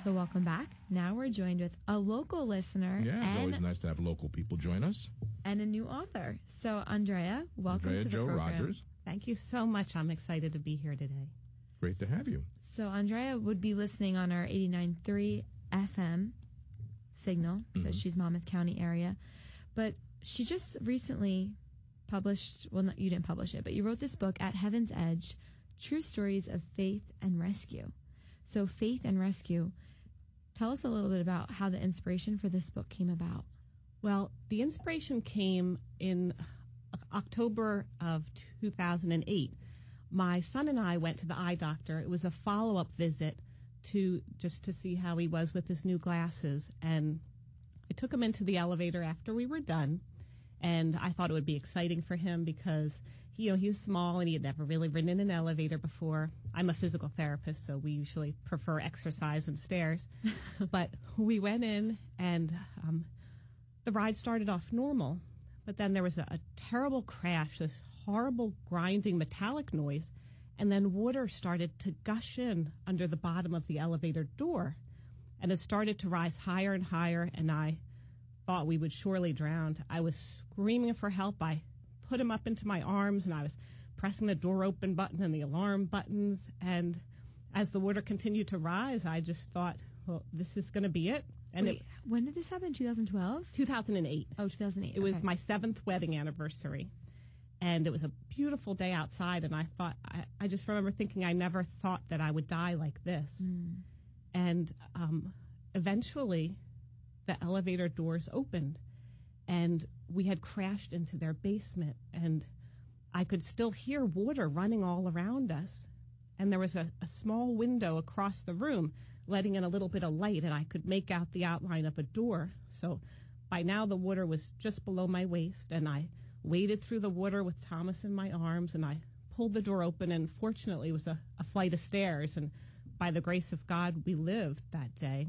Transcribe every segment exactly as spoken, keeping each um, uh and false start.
So welcome back. Now we're joined with a local listener. Yeah, it's and, always nice to have local people join us. And a new author. So Andrea, welcome Andrea to the Jo program. Rogers. Thank you so much. I'm excited to be here today. Great to have you. So Andrea would be listening on our eighty-nine point three F M signal because Mhm. she's Monmouth County area. But she just recently published, well, not, you didn't publish it, but you wrote this book, At Heaven's Edge, True Stories of Faith and Rescue. So Faith and Rescue, tell us a little bit about how the inspiration for this book came about. Well, the inspiration came in October of two thousand eight. My son and I went to the eye doctor. It was a follow-up visit to just to see how he was with his new glasses. And I took him into the elevator after we were done. And I thought it would be exciting for him because he, you know, he was small and he had never really ridden in an elevator before. I'm a physical therapist, so we usually prefer exercise and stairs. But we went in and um, the ride started off normal. But then there was a, a terrible crash, this horrible grinding metallic noise, and then water started to gush in under the bottom of the elevator door. And it started to rise higher and higher, and I thought we would surely drown. I was screaming for help. I put him up into my arms, and I was pressing the door open button and the alarm buttons. And as the water continued to rise, I just thought, well, this is going to be it. And Wait, it, when did this happen? twenty twelve? two thousand eight. Oh, two thousand eight. It was okay. my seventh wedding anniversary. And it was a beautiful day outside. And I thought, I, I just remember thinking I never thought that I would die like this. Mm. And um, eventually, the elevator doors opened. And we had crashed into their basement. And I could still hear water running all around us. And there was a, a small window across the room letting in a little bit of light, and I could make out the outline of a door. So by now the water was just below my waist, and I waded through the water with Thomas in my arms, and I pulled the door open, and fortunately it was a, a flight of stairs, and by the grace of God we lived that day.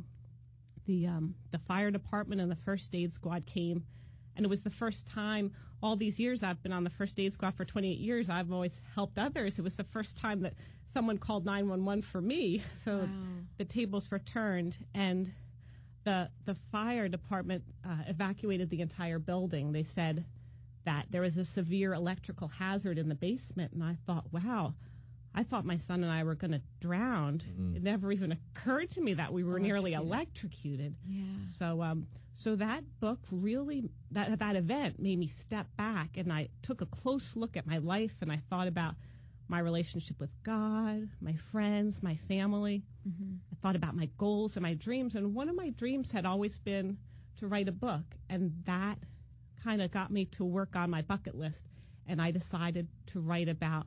The um, the fire department and the first aid squad came, and it was the first time all these years I've been on the first aid squad for twenty-eight years. I've always helped others. It was the first time that someone called nine one one for me. So Wow. the tables were turned, and the the fire department uh, evacuated the entire building. They said that there was a severe electrical hazard in the basement, and I thought, wow, I thought my son and I were going to drown. Mm. It never even occurred to me that we were nearly Electrocuted. electrocuted. Yeah. So, um, so that book really, that that event made me step back, and I took a close look at my life, and I thought about my relationship with God, my friends, my family. Mm-hmm. I thought about my goals and my dreams, and one of my dreams had always been to write a book, and that kind of got me to work on my bucket list, and I decided to write about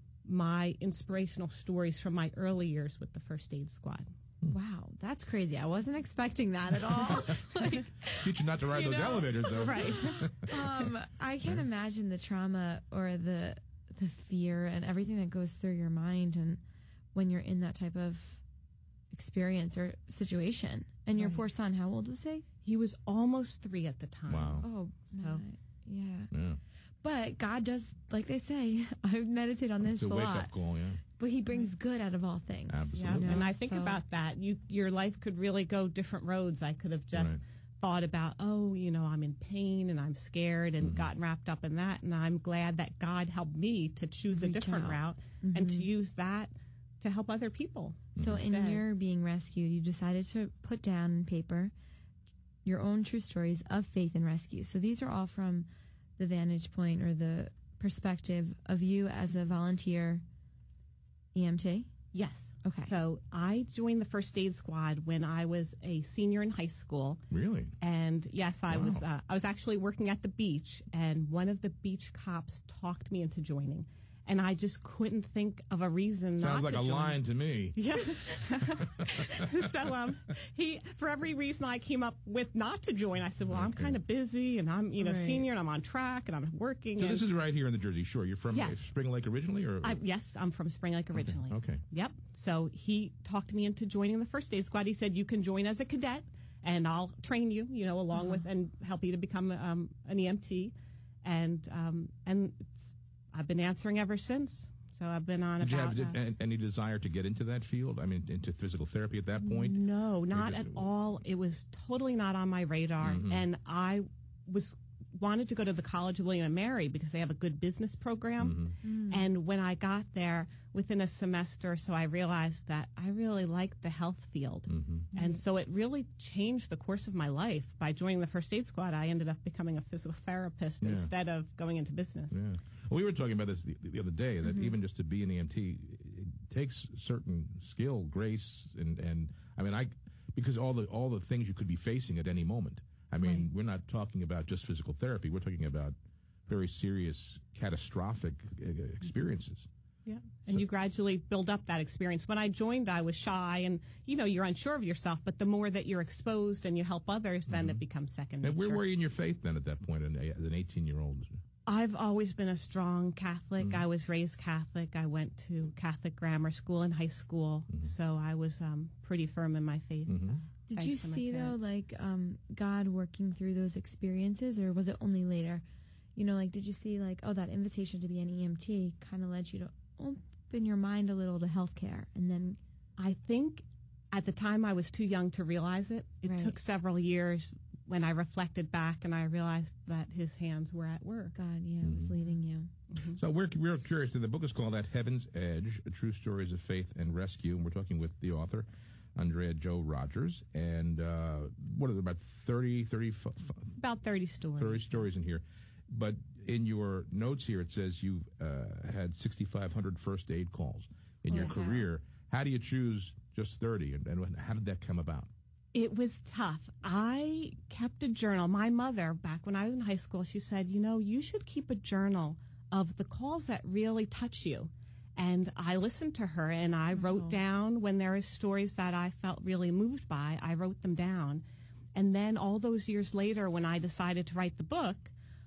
my inspirational stories from my early years with the First Aid Squad. Wow, that's crazy. I wasn't expecting that at all. like, Teach you not to ride You those know? elevators, though. Right. um, I can't imagine the trauma or the the fear and everything that goes through your mind, and when you're in that type of experience or situation. And your Right. poor son, how old was he? He was almost three at the time. Wow. Oh, So- my- yeah. Yeah. But God does, like they say, I've meditated on this It's a a wake lot. up call, yeah. But He brings good out of all things. Absolutely. Yeah, You know, and I think so- about that. You, your life could really go different roads. I could have just Right. thought about, oh, you know, I'm in pain and I'm scared and Mm-hmm. gotten wrapped up in that. And I'm glad that God helped me to choose a Reach different out. route and to use that to help other people. So in instead. your being rescued, you decided to put down in paper your own true stories of faith and rescue. So these are all from the vantage point or the perspective of you as a volunteer E M T. Yes. Okay. So I joined the First Aid Squad when I was a senior in high school. Really? And yes, I Wow. was uh, I was actually working at the beach, and one of the beach cops talked me into joining, and I just couldn't think of a reason Sounds not like to a join. line to me. Yeah. so um, he for every reason I came up with not to join, I said, well, I'm Okay. kind of busy, and I'm you know Right. senior, and I'm on track, and I'm working. So and this is right here in the Jersey Shore. You're from Yes. Spring Lake originally? or I, yes, I'm from Spring Lake originally. okay. Yep. So he talked me into joining the First Aid Squad. He said, you can join as a cadet, and I'll train you, you know, along with and help you to become um, an E M T. And um, and it's, I've been answering ever since. So I've been on Did you about... have uh, did, any desire to get into that field? I mean, into physical therapy at that point? No, not did- at all. It was totally not on my radar. Mhm. And I was wanted to go to the College of William and Mary because they have a good business program. Mhm. And when I got there, within a semester or so, I realized that I really liked the health field. Mhm. And so it really changed the course of my life. By joining the First Aid Squad, I ended up becoming a physical therapist Yeah. instead of going into business. Yeah. Well, we were talking about this the, the other day, that even just to be an E M T, it takes certain skill, grace, and, and I mean, I because all the all the things you could be facing at any moment. I mean, Right. we're not talking about just physical therapy. We're talking about very serious, catastrophic uh, experiences. Yeah. And you gradually build up that experience. When I joined, I was shy and, you know, you're unsure of yourself, but the more that you're exposed and you help others, then it becomes second And where nature. were you in your faith then at that point, an- as an eighteen-year-old? I've always been a strong Catholic. Mm-hmm. I was raised Catholic. I went to Catholic grammar school in high school, Mm-hmm. so I was um, pretty firm in my faith. Did Thanks you to my see though, parents. like um, God working through those experiences, or was it only later? You know, like did you see like, oh, that invitation to be an E M T kind of led you to open your mind a little to healthcare, and then I think at the time I was too young to realize it. It Right. took several years when I reflected back and I realized that his hands were at work. God, yeah, was leading you. So we're, we're curious. The book is called At Heaven's Edge, True Stories of Faith and Rescue, and we're talking with the author, Andrea Jo Rogers. And uh, what are there, about thirty, thirty, About thirty stories. thirty stories in here. But in your notes here, it says you uh, had sixty-five hundred first aid calls in your Wow. career. How do you choose just thirty, and, and how did that come about? It was tough. I kept a journal. My mother, back when I was in high school, she said, you know, you should keep a journal of the calls that really touch you. And I listened to her and I wrote Wow. down when there were stories that I felt really moved by, I wrote them down. And then all those years later, when I decided to write the book,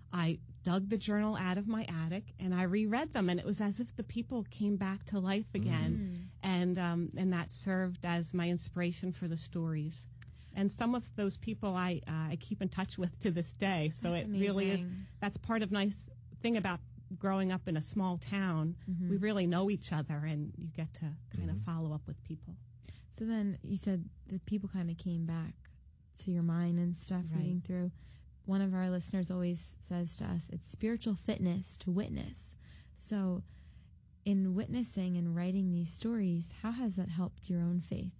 I dug the journal out of my attic and I reread them. And it was as if the people came back to life again. And, um, and that served as my inspiration for the stories. And some of those people I uh, I keep in touch with to this day. So That's it really is, amazing. that's part of nice thing about growing up in a small town. Mm-hmm. We really know each other and you get to kind of Mhm. follow up with people. So then you said the people kind of came back to your mind and stuff Right. reading through. One of our listeners always says to us, it's spiritual fitness to witness. So in witnessing and writing these stories, how has that helped your own faith?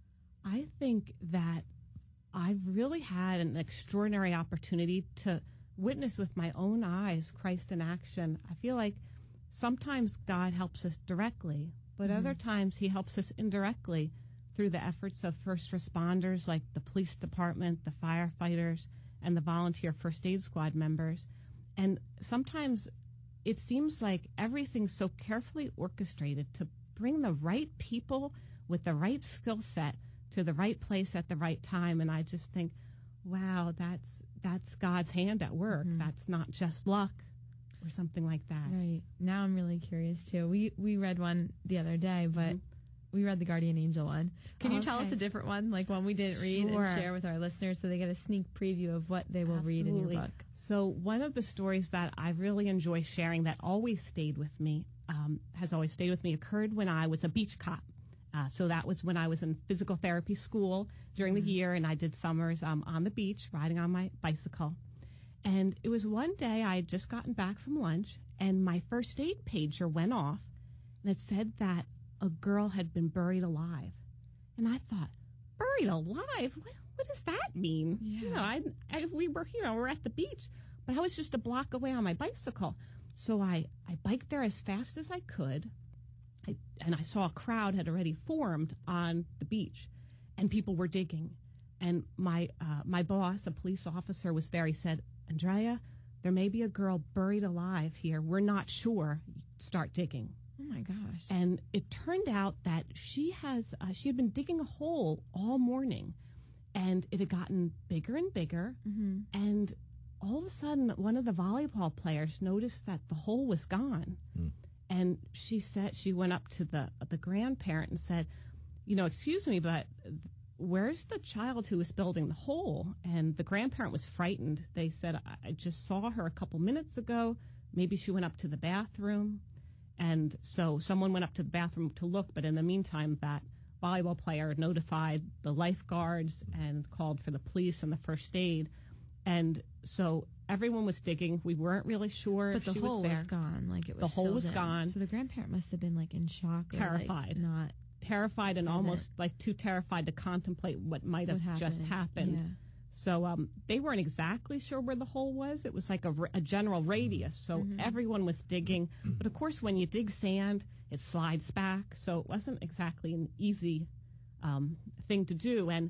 I think that I've really had an extraordinary opportunity to witness with my own eyes Christ in action. I feel like sometimes God helps us directly, but Mhm. other times he helps us indirectly through the efforts of first responders like the police department, the firefighters, and the volunteer first aid squad members. And sometimes it seems like everything's so carefully orchestrated to bring the right people with the right skill set to the right place at the right time. And I just think, wow, that's that's God's hand at work. Mhm. That's not just luck or something like that. Right. Now I'm really curious too. We we read one the other day, but Mhm. we read the Guardian Angel one. Can you tell us Okay. a different one, like one we didn't read, Sure. and share with our listeners so they get a sneak preview of what they will read in your Absolutely. book? So one of the stories that I really enjoy sharing that always stayed with me, um, has always stayed with me, occurred when I was a beach cop. Uh, so that was when I was in physical therapy school during the year, and I did summers um, on the beach riding on my bicycle. And it was one day I had just gotten back from lunch, and my first aid pager went off, and it said that a girl had been buried alive. And I thought, buried alive? What, what does that mean? You know, I, I we were you know we're at the beach, but I was just a block away on my bicycle. So I I biked there as fast as I could. I, and I saw a crowd had already formed on the beach, and people were digging. And my uh, my boss, a police officer, was there. He said, Andrea, there may be a girl buried alive here. We're not sure. Start digging. Oh my gosh. And it turned out that she has uh, she had been digging a hole all morning, and it had gotten bigger and bigger. Mm-hmm. And all of a sudden, one of the volleyball players noticed that the hole was gone. Hmm. And she said, she went up to the the grandparent and said, you know, excuse me, but where's the child who was building the hole? And the grandparent was frightened. They said, I, I just saw her a couple minutes ago. Maybe she went up to the bathroom. And so someone went up to the bathroom to look, but in the meantime, that volleyball player notified the lifeguards and called for the police and the first aid. And so everyone was digging. We weren't really sure But if the she hole was there. was gone. Like it was The hole filled was in. gone. So the grandparent must have been like in shock. Or, Terrified. Like, not Terrified and Present. almost like too terrified to contemplate what might have what just happened. Yeah. So um, they weren't exactly sure where the hole was. It was like a, r- a general radius. So Mm-hmm. everyone was digging. But of course, when you dig sand, it slides back. So it wasn't exactly an easy um, thing to do. And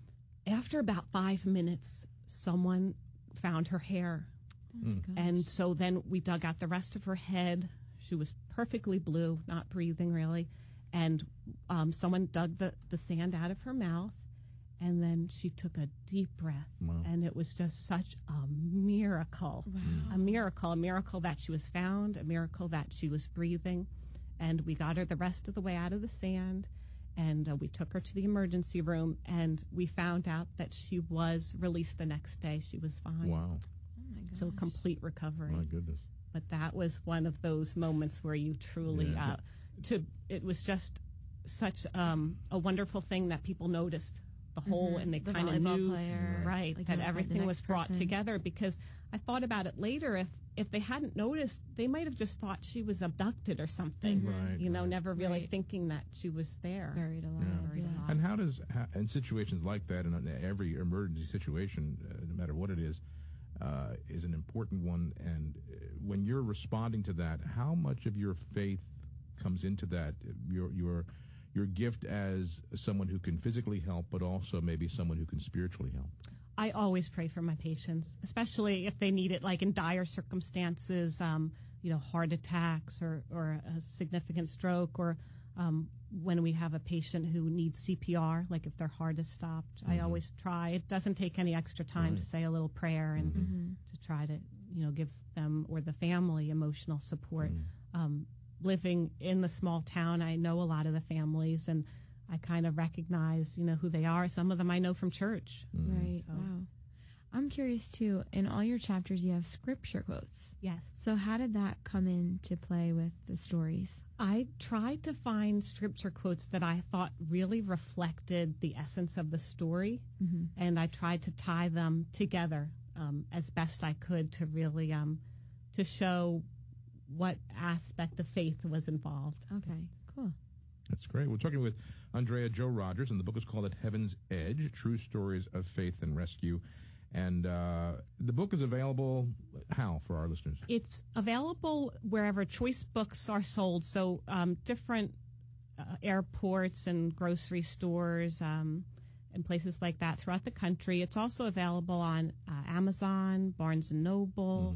after about five minutes, someone found her hair. Oh my gosh. And so then we dug out the rest of her head. She was perfectly blue, not breathing really. And um, someone dug the, the sand out of her mouth. And then she took a deep breath. Wow. And it was just such a miracle. Wow. A miracle. A miracle that she was found. A miracle that she was breathing. And we got her the rest of the way out of the sand. And uh, we took her to the emergency room. And we found out that she was released the next day. She was fine. Wow. Oh my gosh. So a complete recovery. My goodness. But that was one of those moments where you truly, Yeah. uh, to it was just such um, a wonderful thing that people noticed the hole Mhm. and they The kind of volleyball knew, player, right, like, that notified the everything was next brought person. together. Because I thought about it later, if if they hadn't noticed, they might have just thought she was abducted or something. Right. You know, right. never really Right. thinking that she was there. Buried alive. Yeah. Buried yeah. alive. And how does, how, in situations like that, in every emergency situation, uh, no matter what it is, uh, is an important one. And uh, when you're responding to that, how much of your faith comes into that? Your your your gift as someone who can physically help, but also maybe someone who can spiritually help. I always pray for my patients, especially if they need it, like in dire circumstances, um, you know, heart attacks or, or a significant stroke, or um, when we have a patient who needs C P R, like if their heart is stopped. I always try. It doesn't take any extra time to say a little prayer and Mhm. to try to, you know, give them or the family emotional support. Um, living in the small town, I know a lot of the families, and I kind of recognize, you know, who they are. Some of them I know from church. Right. So- Wow. I'm curious too. In all your chapters, you have scripture quotes. Yes. So how did that come into play with the stories? I tried to find scripture quotes that I thought really reflected the essence of the story, Mm-hmm. and I tried to tie them together um, as best I could to really um, to show what aspect of faith was involved. Okay. Cool. That's great. We're talking with Andrea Jo Rogers, and the book is called At Heaven's Edge, True Stories of Faith and Rescue. And uh, the book is available how for our listeners? It's available wherever choice books are sold, so um, different uh, airports and grocery stores um, and places like that throughout the country. It's also available on uh, Amazon, Barnes and Noble,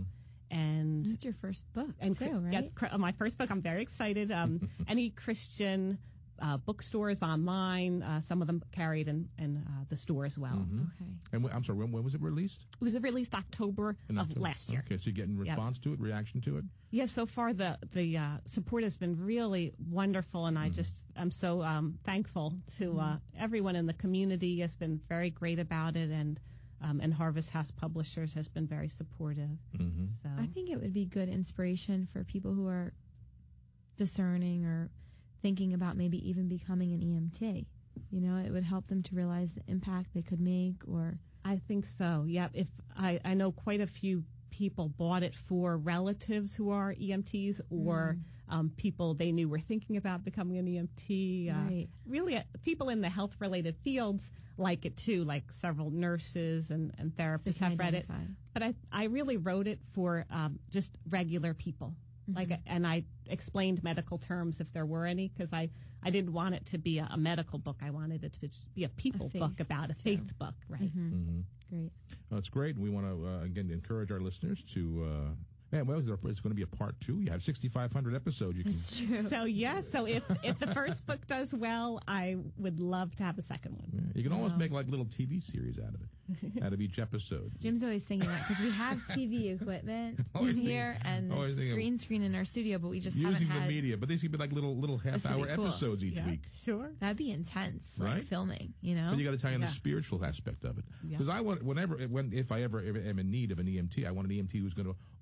and It's your first book and too, right? yes, cr- my first book. I'm very excited. Um, any Christian uh, bookstores online, uh, some of them carried in, in uh, the store as well. Okay. And wh- I'm sorry, when, when was it released? It was released October In of October? last year. Okay, so you're getting response to it, reaction to it? Yes, so far the the uh, support has been really wonderful, and I just I'm so um, thankful to uh, everyone in the community has been very great about it, and um, and Harvest House Publishers has been very supportive. Mm-hmm. So I think it would be good inspiration for people who are discerning or thinking about maybe even becoming an E M T. You know, it would help them to realize the impact they could make, or I think so. Yeah, if I, I know quite a few people bought it for relatives who are E M Ts or um, people they knew were thinking about becoming an E M T. Uh, Right. Really, uh, people in the health related fields like it too, like several nurses and, and they therapists can have read it. identify. But I, I really wrote it for um, just regular people. Like, and I explained medical terms if there were any, because I, I didn't want it to be a, a medical book. I wanted it to just be a people faith, book about a faith book, right? Mm-hmm. Great. Well, it's great. We want to, uh, again, encourage our listeners to, uh, man, well, is there, it's going to be a part two. You have sixty-five hundred episodes. You can, It's true. So yeah, so if if the first book does well, I would love to have a second one. yeah, you can almost Wow. make like little T V series out of it, out of each episode. Jim's always thinking that because we have T V equipment Always thinking- here and always the thinking- screen screen in our studio, but we just Using haven't the had. media, but these could be like little little half would hour be cool. episodes each Yeah, week. sure. That'd be intense, like Right? filming. You know. But you got to tie in Yeah. the spiritual aspect of it. Yeah. Because I want, whenever, when, if I ever am in need of an E M T, I want an E M T who's going to also Pray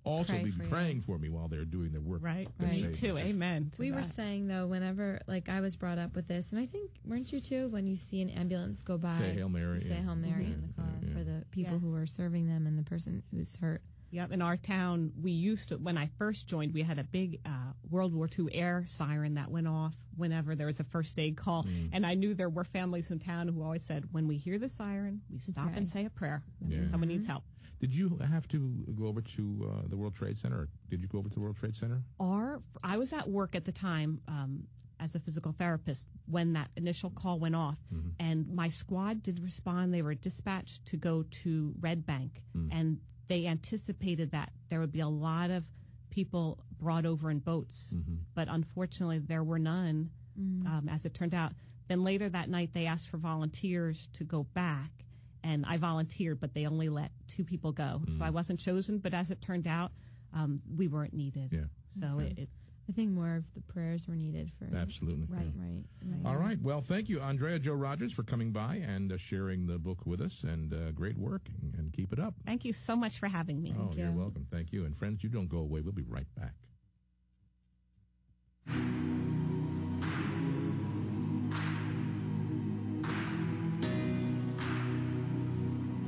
probably for be you. praying for me while they're doing their work. Right. to Right. Me save too. me. Amen. to We were that. saying though, whenever like I was brought up with this, and I think weren't you too? When you see an ambulance go by, Say Hail Mary, you say yeah. Hail Mary Mhm. in the car Yeah, yeah. for the people Yes. who are serving them and the person who's hurt. Yep, in our town, we used to, when I first joined, we had a big uh, World War Two air siren that went off whenever there was a first aid call. Mm. And I knew there were families in town who always said, when we hear the siren, we stop Pray. and say a prayer. That Yeah. means someone needs help. Did you have to go over to uh, the World Trade Center? Or did you go over to the World Trade Center? Our, I was at work at the time um, as a physical therapist when that initial call went off. Mm-hmm. And my squad did respond. They were dispatched to go to Red Bank. Mm. And they anticipated that there would be a lot of people brought over in boats. Mm-hmm. But unfortunately, there were none, um, as it turned out. Then later that night, they asked for volunteers to go back. And I volunteered, but they only let two people go. So I wasn't chosen. But as it turned out, um, we weren't needed. Yeah. So Okay. it, it I think more of the prayers were needed for Absolutely. Right. yeah. right, right. All right. Well, thank you, Andrea Jo Rogers, for coming by and uh, sharing the book with us. And uh, great work, and, and keep it up. thank you so much for having me. Oh, you're you. welcome. Thank you. And friends, you don't go away. We'll be right back.